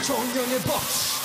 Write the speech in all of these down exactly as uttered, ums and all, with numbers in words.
정령의 법칙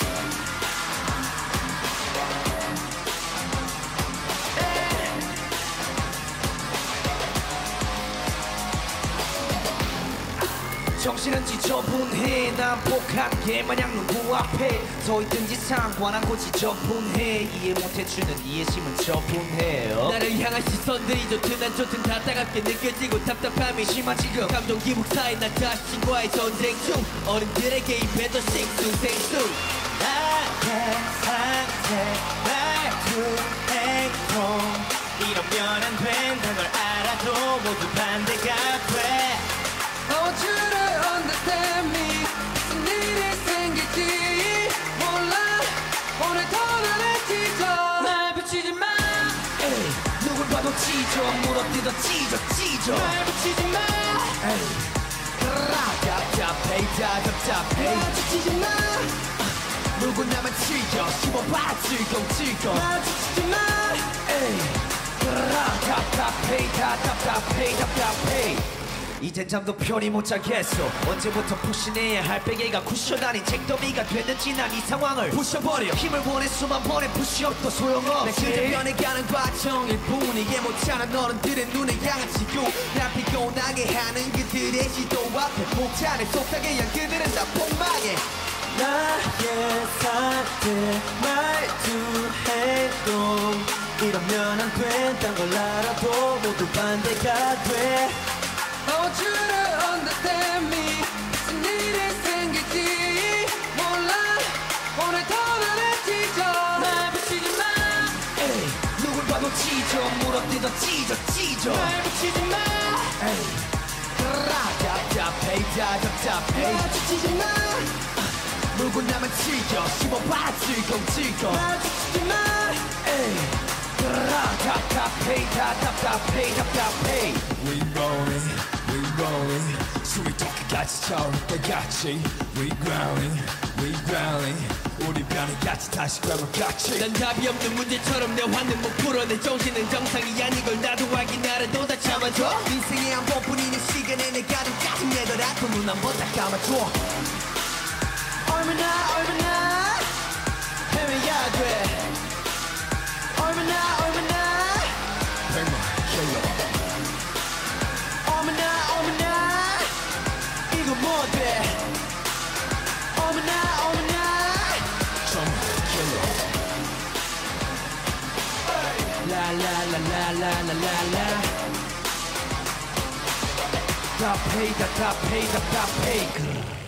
정신은 지저분해 난 복한게 마냥 누구 앞에 서있든지 상관하고 지저분해 이해 못해주는 이해심은 저분해요 나를 향한 시선들이 좋든 안 좋든 다 따갑게 느껴지고 답답함이 심한 지금 감정 기복 쌓인 나 자신과의 전쟁 중 어른들에게 입에도 싱숭생숭 나의 상태 말투 행동 이러면 안 된다는 걸 알아도 모두 반대가 돼 I want you to understand me 무슨 일이 생길지 몰라 오늘도 나를 찢어 날 붙이지 마 에이 누굴 봐도 찢어 물어뜯어 찢어 찢어 날 붙이지 마 에이 답답해 다 답답해 날 붙이지 마 물고 나면 찢어 씹어봐 찔끔찔끔 날 붙이지 마 에이 답답해 다 답답해 답답해 이젠 잠도 편히 못 자겠어 언제부터 푸신해야 할 베개가 쿠션 아닌 책더미가 됐는지 난 이 상황을 부셔버려 힘을 보내 수만 번에 푸시업도 소용없지 내 그대 변해가는 과정일 뿐 이게 못하는 어른들의 눈에 향한 지구 날 피곤하게 하는 그들의 시도 앞에 폭탄에 속삭여 양 그들은 다 폭망해 나의 상태 말투 행동 이러면 안 된다는 걸 알아도 모두 반대가 돼 I want you to understand me 무슨 일이 생길지 몰라 오늘도 나를 찢어 날 붙이지 마 에이 누굴 봐도 찢어 물어뜯어 찢어 찢어 날 붙이지 마 에이 답답해 다 답답해 날 붙이지 마 물고 나면 찢어 씹어봐 찔끔찔끔 날 붙이지 마 에이 답답해 다 답답해 답답해 We rolling, we rolling 숨이 턱까지 차올 때같이 We growling, we growling 우리 변이 같이 다시 그러면 같이 난 답이 없는 문제처럼 내 화는 못 풀어 내 정신은 정상이 아닌 걸 나도 알긴 알아도 다 참아줘 인생에 한 번뿐이는 시간에 내가 좀 짜증내더라도 눈 한 번 다 감아줘 얼마나 얼마나 헤매야 돼 얼마나 얼마나 백만 킬러 얼마나 얼마나 이거 뭔데 얼마나 얼마나 천만 킬러 라라라라라라라라 답답해 답답해 답답해